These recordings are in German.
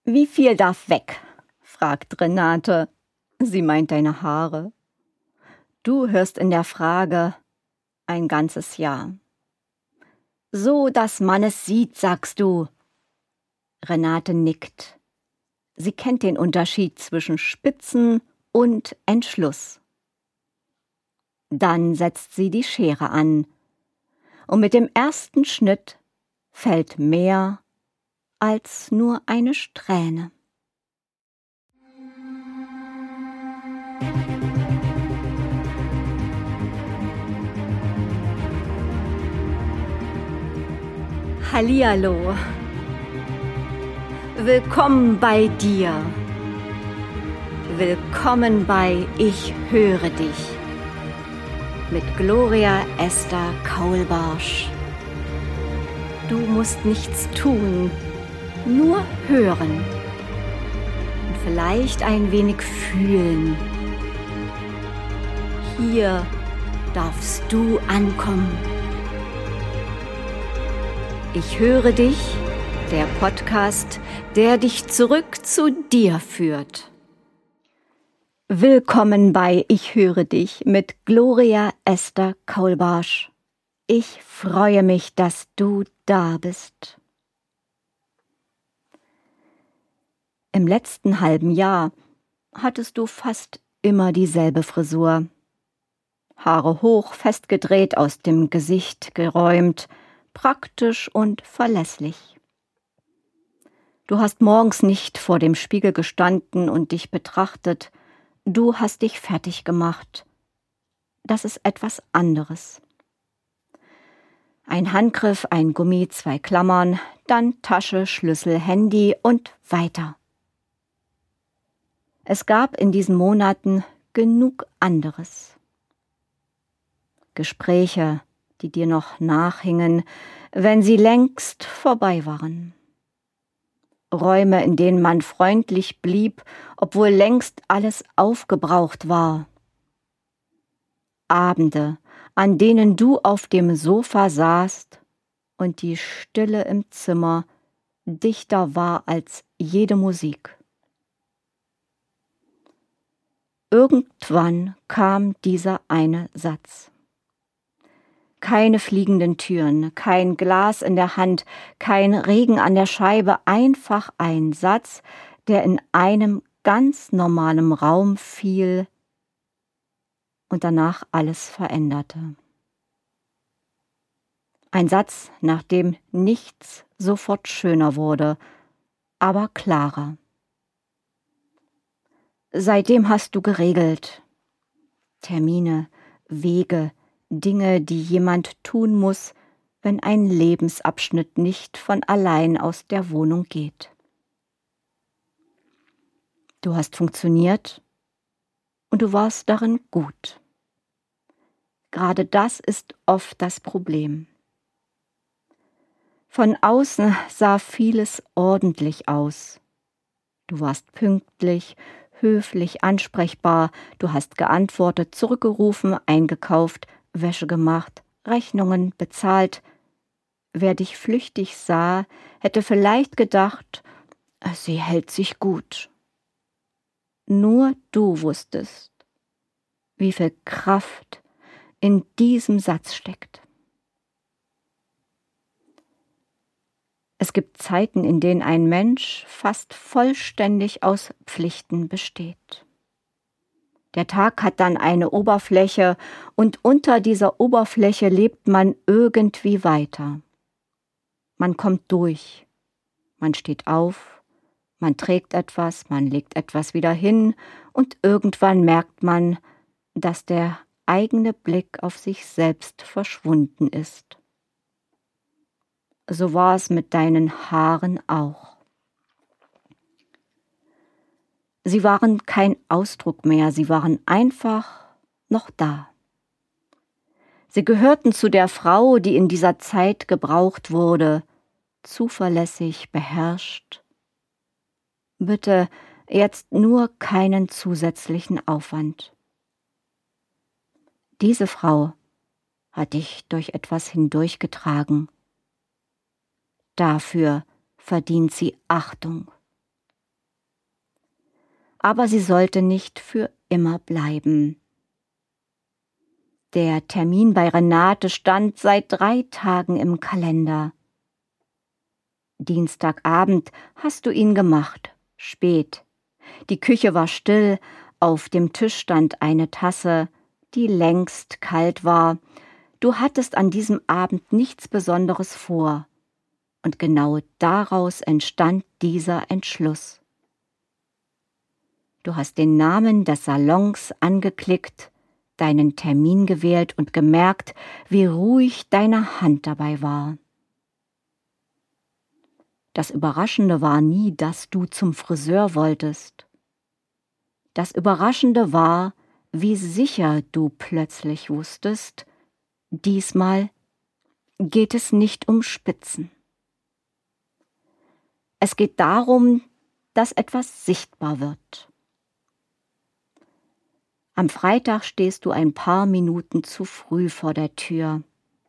Wie viel darf weg? Fragt Renate. Sie meint deine Haare. Du hörst in der Frage ein ganzes Jahr. So, dass man es sieht, sagst du. Renate nickt. Sie kennt den Unterschied zwischen Spitzen und Entschluss. Dann setzt sie die Schere an. Und mit dem ersten Schnitt fällt mehr als nur eine Strähne. Hallihallo. Willkommen bei dir. Willkommen bei Ich höre dich. Mit Gloria Esther Kaulbarsch. Du musst nichts tun, nur hören und vielleicht ein wenig fühlen. Hier darfst du ankommen. Ich höre dich, der Podcast, der dich zurück zu dir führt. Willkommen bei Ich höre dich mit Gloria Esther Kaulbarsch. Ich freue mich, dass du da bist. Im letzten halben Jahr hattest du fast immer dieselbe Frisur. Haare hoch, festgedreht, aus dem Gesicht geräumt, praktisch und verlässlich. Du hast morgens nicht vor dem Spiegel gestanden und dich betrachtet. Du hast dich fertig gemacht. Das ist etwas anderes. Ein Handgriff, ein Gummi, 2 Klammern, dann Tasche, Schlüssel, Handy und weiter. Es gab in diesen Monaten genug anderes. Gespräche, die dir noch nachhingen, wenn sie längst vorbei waren. Räume, in denen man freundlich blieb, obwohl längst alles aufgebraucht war. Abende, an denen du auf dem Sofa saßt und die Stille im Zimmer dichter war als jede Musik. Irgendwann kam dieser eine Satz. Keine fliegenden Türen, kein Glas in der Hand, kein Regen an der Scheibe, einfach ein Satz, der in einem ganz normalen Raum fiel und danach alles veränderte. Ein Satz, nach dem nichts sofort schöner wurde, aber klarer. Seitdem hast du geregelt. Termine, Wege, Dinge, die jemand tun muss, wenn ein Lebensabschnitt nicht von allein aus der Wohnung geht. Du hast funktioniert und du warst darin gut. Gerade das ist oft das Problem. Von außen sah vieles ordentlich aus. Du warst pünktlich, höflich, ansprechbar, du hast geantwortet, zurückgerufen, eingekauft, Wäsche gemacht, Rechnungen bezahlt. Wer dich flüchtig sah, hätte vielleicht gedacht, sie hält sich gut. Nur du wusstest, wie viel Kraft in diesem Satz steckt. Es gibt Zeiten, in denen ein Mensch fast vollständig aus Pflichten besteht. Der Tag hat dann eine Oberfläche und unter dieser Oberfläche lebt man irgendwie weiter. Man kommt durch, man steht auf, man trägt etwas, man legt etwas wieder hin und irgendwann merkt man, dass der eigene Blick auf sich selbst verschwunden ist. So war es mit deinen Haaren auch. Sie waren kein Ausdruck mehr, sie waren einfach noch da. Sie gehörten zu der Frau, die in dieser Zeit gebraucht wurde, zuverlässig, beherrscht. Bitte jetzt nur keinen zusätzlichen Aufwand. Diese Frau hat dich durch etwas hindurchgetragen. Dafür verdient sie Achtung. aber sie sollte nicht für immer bleiben. Der Termin bei Renate stand seit 3 Tagen im Kalender. Dienstagabend hast du ihn gemacht, spät. Die Küche war still, auf dem Tisch stand eine Tasse, die längst kalt war. Du hattest an diesem Abend nichts Besonderes vor. Und genau daraus entstand dieser Entschluss. Du hast den Namen des Salons angeklickt, deinen Termin gewählt und gemerkt, wie ruhig deine Hand dabei war. Das Überraschende war nie, dass du zum Friseur wolltest. Das Überraschende war, wie sicher du plötzlich wusstest, diesmal geht es nicht um Spitzen. Es geht darum, dass etwas sichtbar wird. Am Freitag stehst du ein paar Minuten zu früh vor der Tür.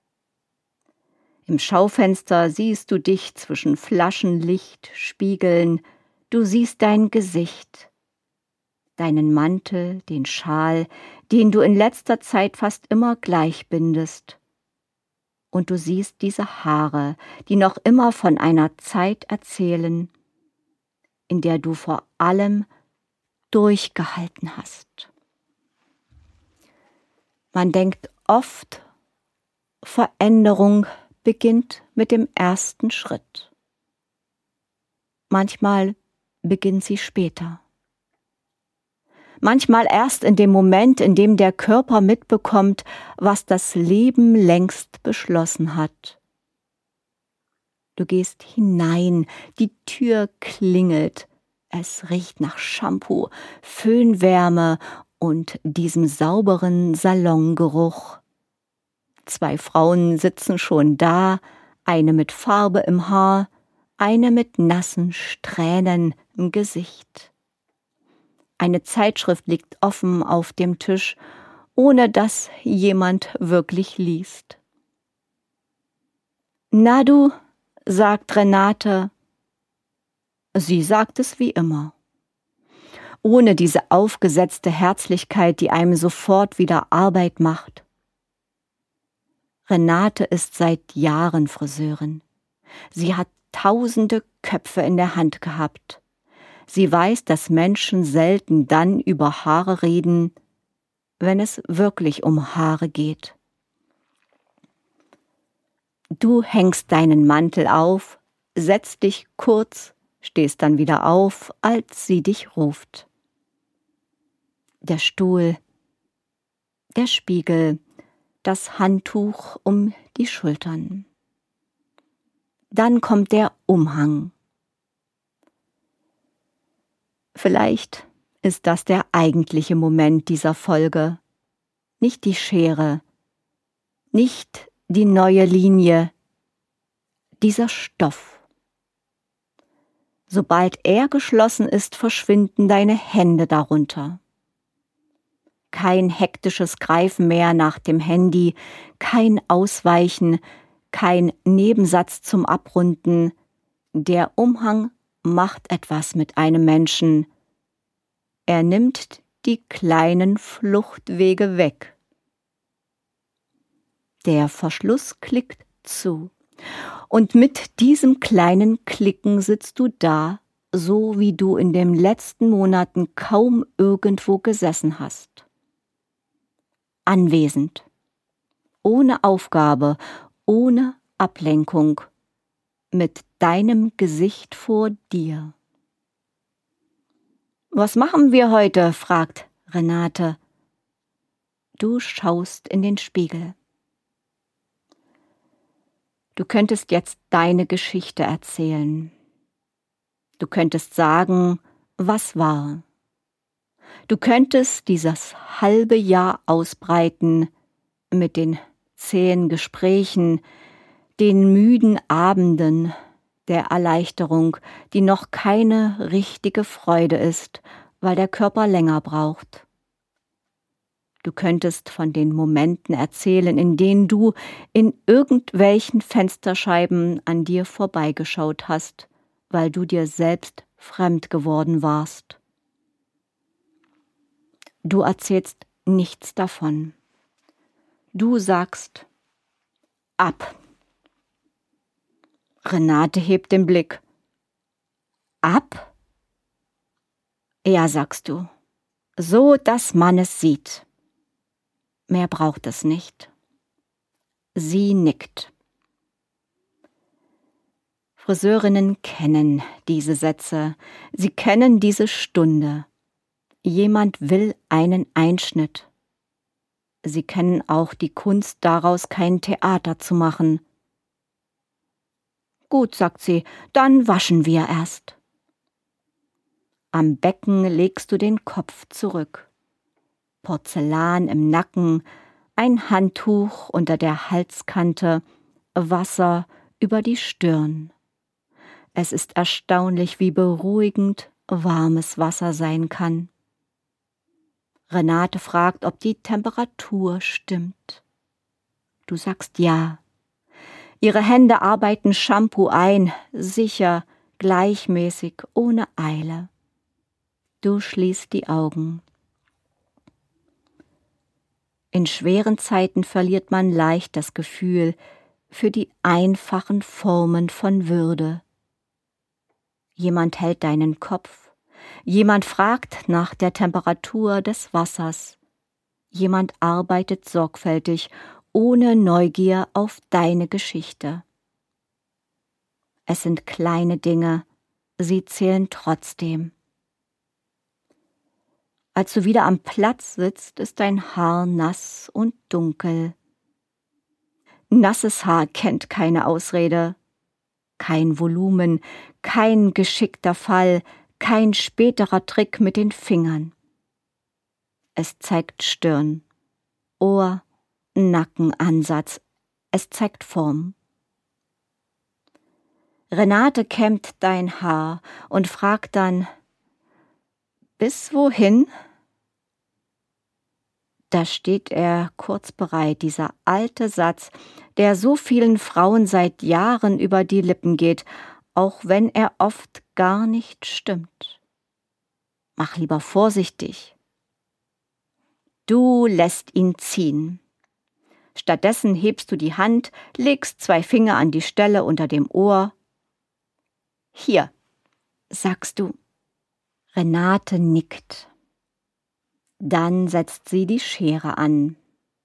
Im Schaufenster siehst du dich zwischen Flaschenlicht, Spiegeln, du siehst dein Gesicht, deinen Mantel, den Schal, den du in letzter Zeit fast immer gleich bindest. Und du siehst diese Haare, die noch immer von einer Zeit erzählen, in der du vor allem durchgehalten hast. Man denkt oft, Veränderung beginnt mit dem ersten Schritt. Manchmal beginnt sie später. Manchmal erst in dem Moment, in dem der Körper mitbekommt, was das Leben längst beschlossen hat. Du gehst hinein, die Tür klingelt, es riecht nach Shampoo, Föhnwärme und diesem sauberen Salongeruch. 2 Frauen sitzen schon da, eine mit Farbe im Haar, eine mit nassen Strähnen im Gesicht. Eine Zeitschrift liegt offen auf dem Tisch, ohne dass jemand wirklich liest. »Na du«, sagt Renate. Sie sagt es wie immer. Ohne diese aufgesetzte Herzlichkeit, die einem sofort wieder Arbeit macht. Renate ist seit Jahren Friseurin. Sie hat tausende Köpfe in der Hand gehabt. Sie weiß, dass Menschen selten dann über Haare reden, wenn es wirklich um Haare geht. Du hängst deinen Mantel auf, setzt dich kurz, stehst dann wieder auf, als sie dich ruft. Der Stuhl, der Spiegel, das Handtuch um die Schultern. Dann kommt der Umhang. Vielleicht ist das der eigentliche Moment dieser Folge. Nicht die Schere, nicht die neue Linie, dieser Stoff. Sobald er geschlossen ist, verschwinden deine Hände darunter. Kein hektisches Greifen mehr nach dem Handy, kein Ausweichen, kein Nebensatz zum Abrunden. Der Umhang macht etwas mit einem Menschen. Er nimmt die kleinen Fluchtwege weg. Der Verschluss klickt zu. Und mit diesem kleinen Klicken sitzt du da, so wie du in den letzten Monaten kaum irgendwo gesessen hast. Anwesend. Ohne Aufgabe, ohne Ablenkung. Mit deinem Gesicht vor dir. »Was machen wir heute?« fragt Renate. Du schaust in den Spiegel. Du könntest jetzt deine Geschichte erzählen. Du könntest sagen, was war. Du könntest dieses halbe Jahr ausbreiten mit den zähen Gesprächen, den müden Abenden, der Erleichterung, die noch keine richtige Freude ist, weil der Körper länger braucht. Du könntest von den Momenten erzählen, in denen du in irgendwelchen Fensterscheiben an dir vorbeigeschaut hast, weil du dir selbst fremd geworden warst. Du erzählst nichts davon. Du sagst ab. Renate hebt den Blick. Ab? Ja, sagst du. So, dass man es sieht. Mehr braucht es nicht. Sie nickt. Friseurinnen kennen diese Sätze. Sie kennen diese Stunde. Jemand will einen Einschnitt. Sie kennen auch die Kunst daraus, kein Theater zu machen. Gut, sagt sie, dann waschen wir erst. Am Becken legst du den Kopf zurück. Porzellan im Nacken, ein Handtuch unter der Halskante, Wasser über die Stirn. Es ist erstaunlich, wie beruhigend warmes Wasser sein kann. Renate fragt, ob die Temperatur stimmt. Du sagst ja. Ihre Hände arbeiten Shampoo ein, sicher, gleichmäßig, ohne Eile. Du schließt die Augen. In schweren Zeiten verliert man leicht das Gefühl für die einfachen Formen von Würde. Jemand hält deinen Kopf. Jemand fragt nach der Temperatur des Wassers. Jemand arbeitet sorgfältig, ohne Neugier auf deine Geschichte. Es sind kleine Dinge, sie zählen trotzdem. Als du wieder am Platz sitzt, ist dein Haar nass und dunkel. Nasses Haar kennt keine Ausrede, kein Volumen, kein geschickter Fall, kein späterer Trick mit den Fingern. Es zeigt Stirn, Ohr, Nackenansatz, es zeigt Form. Renate kämmt dein Haar und fragt dann, bis wohin? Da steht er kurz bereit, dieser alte Satz, der so vielen Frauen seit Jahren über die Lippen geht, auch wenn er oft gar nicht stimmt. Mach lieber vorsichtig. Du lässt ihn ziehen. Stattdessen hebst du die Hand, legst 2 Finger an die Stelle unter dem Ohr. Hier, sagst du. Renate nickt. Dann setzt sie die Schere an.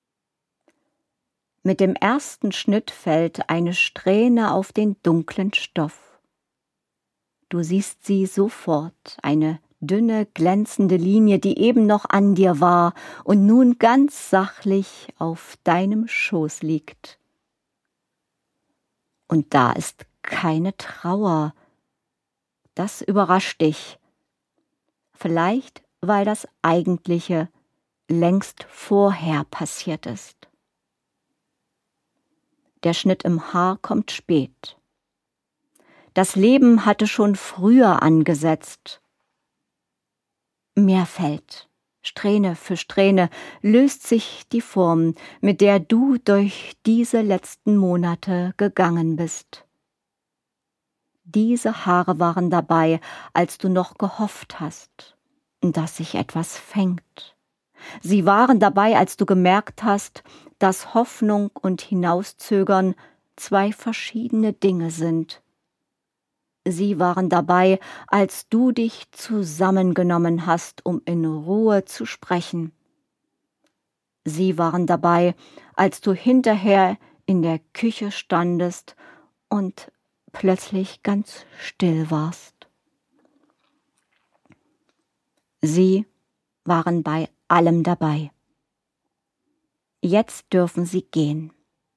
Mit dem ersten Schnitt fällt eine Strähne auf den dunklen Stoff. Du siehst sie sofort, eine dünne, glänzende Linie, die eben noch an dir war und nun ganz sachlich auf deinem Schoß liegt. Und da ist keine Trauer. Das überrascht dich. Vielleicht, weil das Eigentliche längst vorher passiert ist. Der Schnitt im Haar kommt spät. Das Leben hatte schon früher angesetzt. Mehr fällt. Strähne für Strähne löst sich die Form, mit der du durch diese letzten Monate gegangen bist. Diese Haare waren dabei, als du noch gehofft hast, dass sich etwas fängt. Sie waren dabei, als du gemerkt hast, dass Hoffnung und Hinauszögern 2 verschiedene Dinge sind. Sie waren dabei, als du dich zusammengenommen hast, um in Ruhe zu sprechen. Sie waren dabei, als du hinterher in der Küche standest und plötzlich ganz still warst. Sie waren bei allem dabei. Jetzt dürfen sie gehen.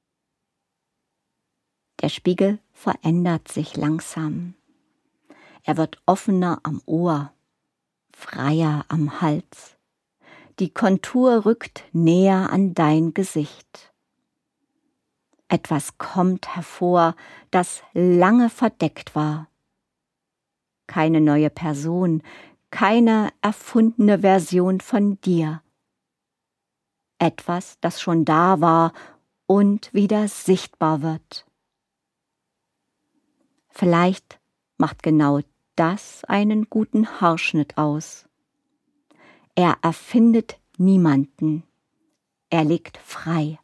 Der Spiegel verändert sich langsam. Er wird offener am Ohr, freier am Hals. Die Kontur rückt näher an dein Gesicht. Etwas kommt hervor, das lange verdeckt war. Keine neue Person, keine erfundene Version von dir. Etwas, das schon da war und wieder sichtbar wird. Vielleicht macht genau das einen guten Haarschnitt aus. Er erfindet niemanden. Er legt frei.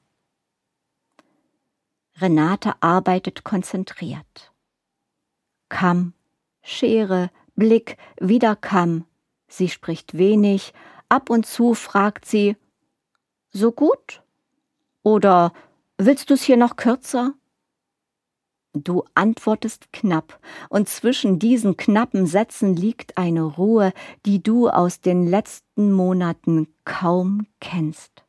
Renate arbeitet konzentriert. Kamm, Schere, Blick, wieder Kamm. Sie spricht wenig, ab und zu fragt sie, »So gut? Oder willst du's hier noch kürzer?« Du antwortest knapp, und zwischen diesen knappen Sätzen liegt eine Ruhe, die du aus den letzten Monaten kaum kennst.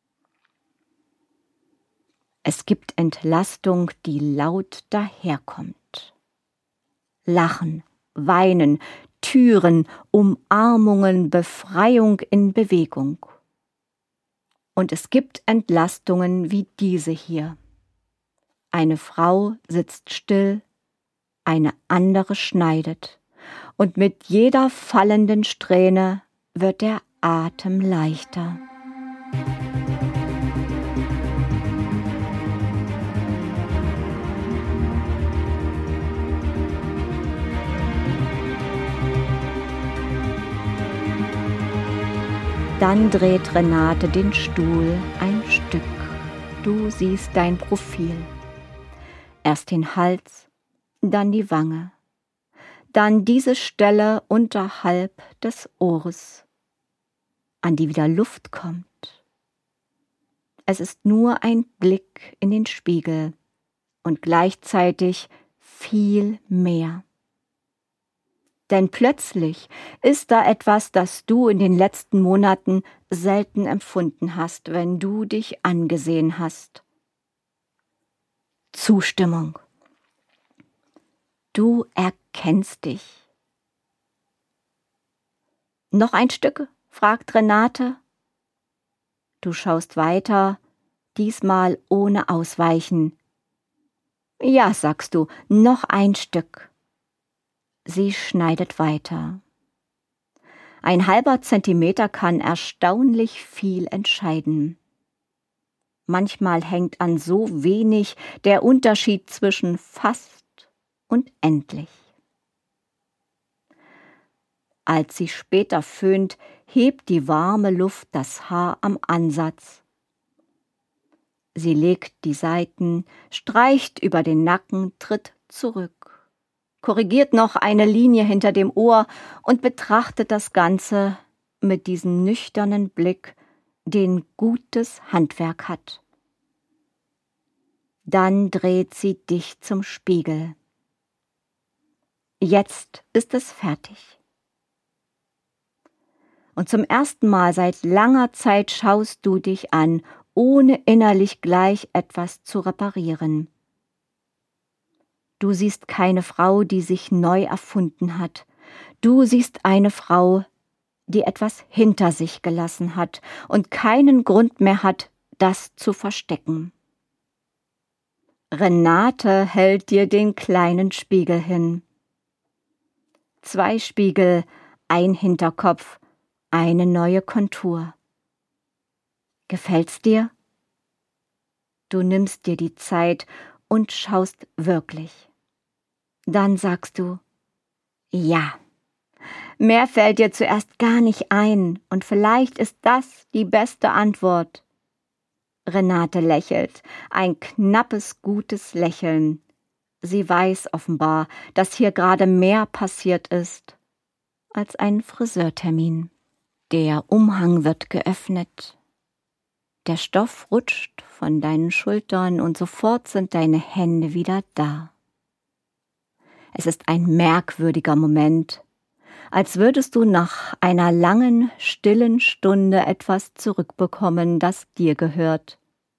Es gibt Entlastung, die laut daherkommt. Lachen, Weinen, Türen, Umarmungen, Befreiung in Bewegung. Und es gibt Entlastungen wie diese hier. Eine Frau sitzt still, eine andere schneidet, und mit jeder fallenden Strähne wird der Atem leichter. Dann dreht Renate den Stuhl ein Stück. Du siehst dein Profil. Erst den Hals, dann die Wange, dann diese Stelle unterhalb des Ohres, an die wieder Luft kommt. Es ist nur ein Blick in den Spiegel und gleichzeitig viel mehr. Denn plötzlich ist da etwas, das du in den letzten Monaten selten empfunden hast, wenn du dich angesehen hast. Zustimmung. Du erkennst dich. Noch ein Stück? Fragt Renate. Du schaust weiter, diesmal ohne Ausweichen. Ja, sagst du, noch ein Stück. Sie schneidet weiter. Ein halber Zentimeter kann erstaunlich viel entscheiden. Manchmal hängt an so wenig der Unterschied zwischen fast und endlich. Als sie später föhnt, hebt die warme Luft das Haar am Ansatz. Sie legt die Seiten, streicht über den Nacken, tritt zurück, korrigiert noch eine Linie hinter dem Ohr und betrachtet das Ganze mit diesem nüchternen Blick, den gutes Handwerk hat. Dann dreht sie dich zum Spiegel. Jetzt ist es fertig. Und zum ersten Mal seit langer Zeit schaust du dich an, ohne innerlich gleich etwas zu reparieren. Du siehst keine Frau, die sich neu erfunden hat. Du siehst eine Frau, die etwas hinter sich gelassen hat und keinen Grund mehr hat, das zu verstecken. Renate hält dir den kleinen Spiegel hin. 2 Spiegel, ein Hinterkopf, eine neue Kontur. Gefällt's dir? Du nimmst dir die Zeit und schaust wirklich. Dann sagst du, ja. Mehr fällt dir zuerst gar nicht ein und vielleicht ist das die beste Antwort. Renate lächelt, ein knappes, gutes Lächeln. Sie weiß offenbar, dass hier gerade mehr passiert ist als ein Friseurtermin. Der Umhang wird geöffnet. Der Stoff rutscht von deinen Schultern und sofort sind deine Hände wieder da. Es ist ein merkwürdiger Moment, als würdest du nach einer langen, stillen Stunde etwas zurückbekommen, das dir gehört.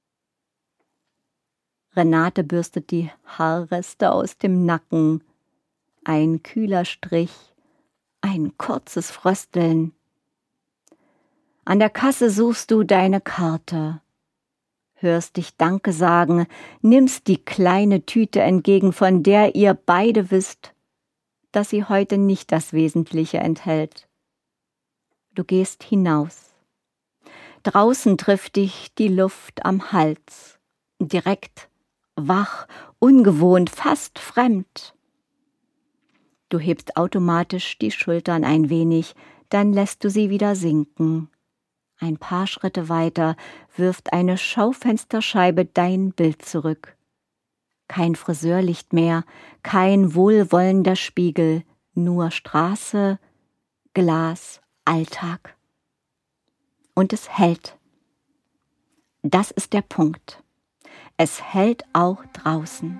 Renate bürstet die Haarreste aus dem Nacken. Ein kühler Strich, ein kurzes Frösteln. An der Kasse suchst du deine Karte, hörst dich Danke sagen, nimmst die kleine Tüte entgegen, von der ihr beide wisst, dass sie heute nicht das Wesentliche enthält. Du gehst hinaus. Draußen trifft dich die Luft am Hals, direkt, wach, ungewohnt, fast fremd. Du hebst automatisch die Schultern ein wenig, Dann lässt du sie wieder sinken. Ein paar Schritte weiter wirft eine Schaufensterscheibe dein Bild zurück. Kein Friseurlicht mehr, kein wohlwollender Spiegel, nur Straße, Glas, Alltag. Und es hält. Das ist der Punkt. Es hält auch draußen.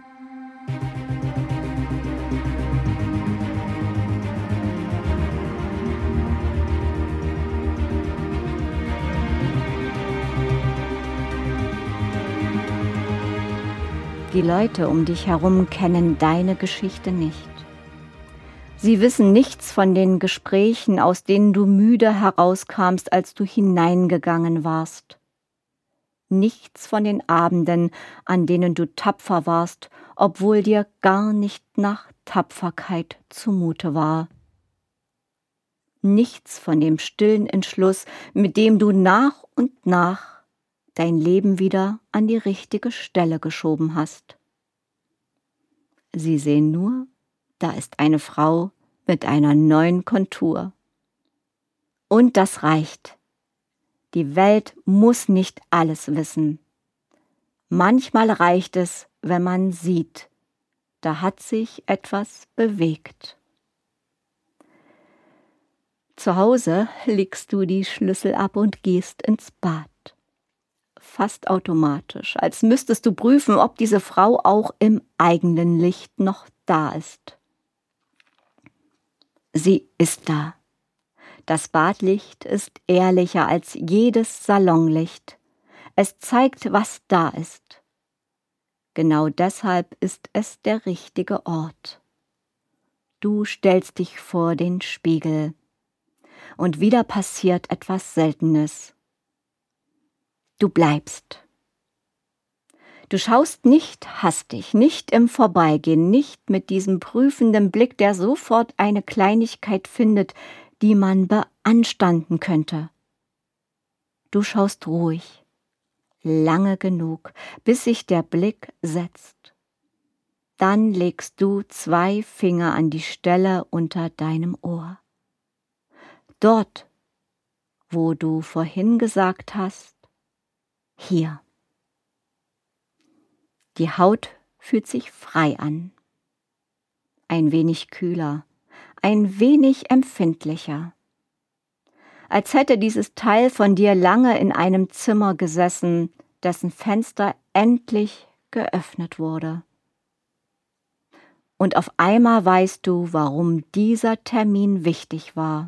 Die Leute um dich herum kennen deine Geschichte nicht. Sie wissen nichts von den Gesprächen, aus denen du müde herauskamst, als du hineingegangen warst. Nichts von den Abenden, an denen du tapfer warst, obwohl dir gar nicht nach Tapferkeit zumute war. Nichts von dem stillen Entschluss, mit dem du nach und nach dein Leben wieder an die richtige Stelle geschoben hast. Sie sehen nur, da ist eine Frau mit einer neuen Kontur. Und das reicht. Die Welt muss nicht alles wissen. Manchmal reicht es, wenn man sieht, da hat sich etwas bewegt. Zu Hause legst du die Schlüssel ab und gehst ins Bad. Fast automatisch, als müsstest du prüfen, ob diese Frau auch im eigenen Licht noch da ist. Sie ist da. Das Badlicht ist ehrlicher als jedes Salonlicht. Es zeigt, was da ist. Genau deshalb ist es der richtige Ort. Du stellst dich vor den Spiegel. Und wieder passiert etwas Seltenes. Du bleibst. Du schaust nicht hastig, nicht im Vorbeigehen, nicht mit diesem prüfenden Blick, der sofort eine Kleinigkeit findet, die man beanstanden könnte. Du schaust ruhig, lange genug, bis sich der Blick setzt. Dann legst du 2 Finger an die Stelle unter deinem Ohr. Dort, wo du vorhin gesagt hast, hier. Die Haut fühlt sich frei an. Ein wenig kühler, ein wenig empfindlicher. Als hätte dieses Teil von dir lange in einem Zimmer gesessen, dessen Fenster endlich geöffnet wurde. Und auf einmal weißt du, warum dieser Termin wichtig war.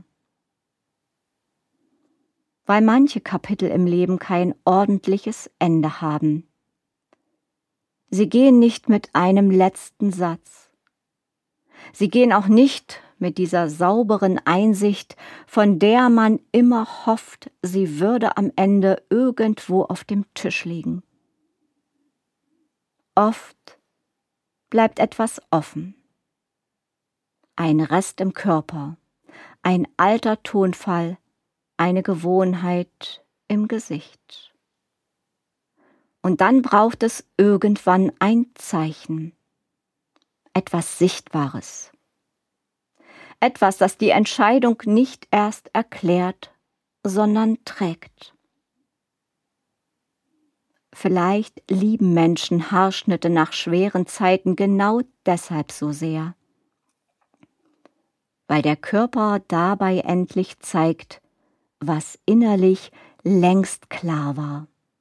Weil manche Kapitel im Leben kein ordentliches Ende haben. Sie gehen nicht mit einem letzten Satz. Sie gehen auch nicht mit dieser sauberen Einsicht, von der man immer hofft, sie würde am Ende irgendwo auf dem Tisch liegen. Oft bleibt etwas offen. Ein Rest im Körper, ein alter Tonfall, eine Gewohnheit im Gesicht. Und dann braucht es irgendwann ein Zeichen, etwas Sichtbares, etwas, das die Entscheidung nicht erst erklärt, sondern trägt. Vielleicht lieben Menschen Haarschnitte nach schweren Zeiten genau deshalb so sehr, weil der Körper dabei endlich zeigt, was innerlich längst klar war.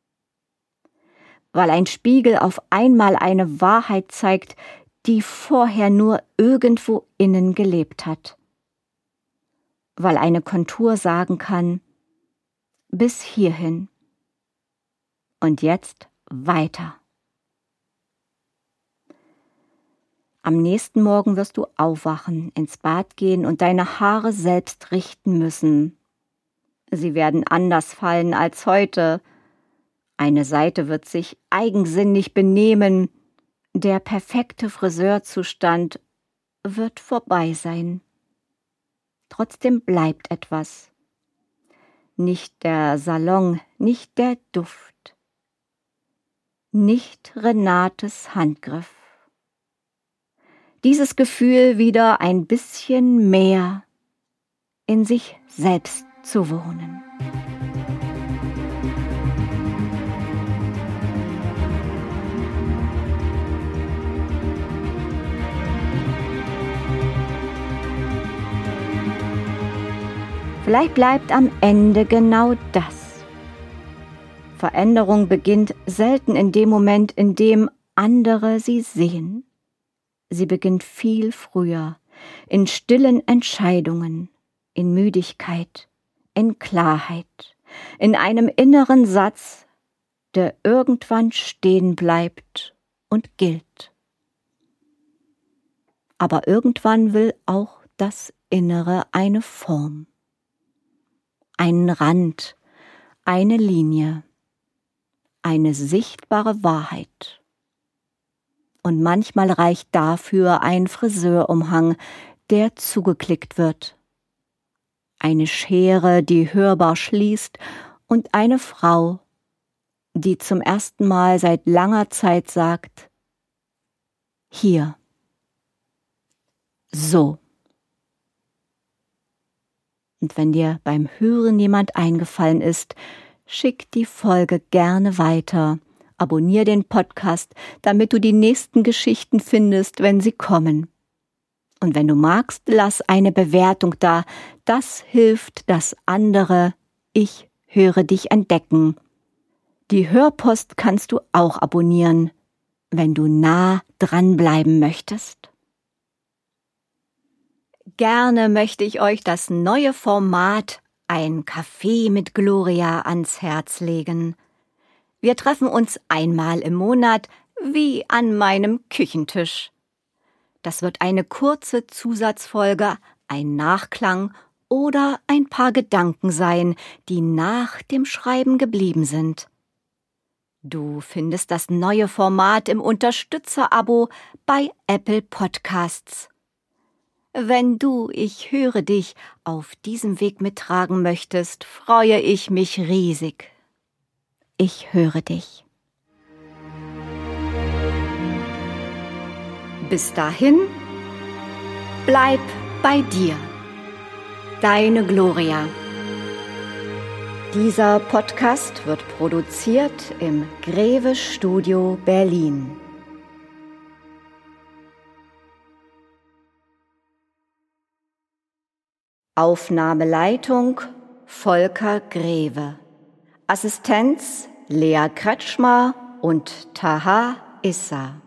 Weil ein Spiegel auf einmal eine Wahrheit zeigt, die vorher nur irgendwo innen gelebt hat. Weil eine Kontur sagen kann, bis hierhin und jetzt weiter. Am nächsten Morgen wirst du aufwachen, ins Bad gehen und deine Haare selbst richten müssen. Sie werden anders fallen als heute. Eine Seite wird sich eigensinnig benehmen. Der perfekte Friseurzustand wird vorbei sein. Trotzdem bleibt etwas. Nicht der Salon, nicht der Duft. Nicht Renates Handgriff. Dieses Gefühl, wieder ein bisschen mehr in sich selbst zu wohnen. Vielleicht bleibt am Ende genau das. Veränderung beginnt selten in dem Moment, in dem andere sie sehen. Sie beginnt viel früher, in stillen Entscheidungen, in Müdigkeit, in Klarheit, in einem inneren Satz, der irgendwann stehen bleibt und gilt. Aber irgendwann will auch das Innere eine Form, einen Rand, eine Linie, eine sichtbare Wahrheit. Und manchmal reicht dafür ein Friseurumhang, der zugeklickt wird, eine Schere, die hörbar schließt, und eine Frau, die zum ersten Mal seit langer Zeit sagt: Hier, so. Und wenn dir beim Hören jemand eingefallen ist, schick die Folge gerne weiter. Abonnier den Podcast, damit du die nächsten Geschichten findest, wenn sie kommen. Und wenn du magst, lass eine Bewertung da. Das hilft, dass andere Ich höre dich entdecken. Die Hörpost kannst du auch abonnieren, wenn du nah dranbleiben möchtest. Gerne möchte ich euch das neue Format Ein Kaffee mit Gloria ans Herz legen. Wir treffen uns einmal im Monat, wie an meinem Küchentisch. Das wird eine kurze Zusatzfolge, ein Nachklang oder ein paar Gedanken sein, die nach dem Schreiben geblieben sind. Du findest das neue Format im Unterstützer-Abo bei Apple Podcasts. Wenn du Ich höre dich auf diesem Weg mittragen möchtest, freue ich mich riesig. Ich höre dich. Bis dahin, bleib bei dir. Deine Gloria. Dieser Podcast wird produziert im Greve Studio Berlin. Aufnahmeleitung Volker Greve. Assistenz Lea Kretschmer und Taha Issa.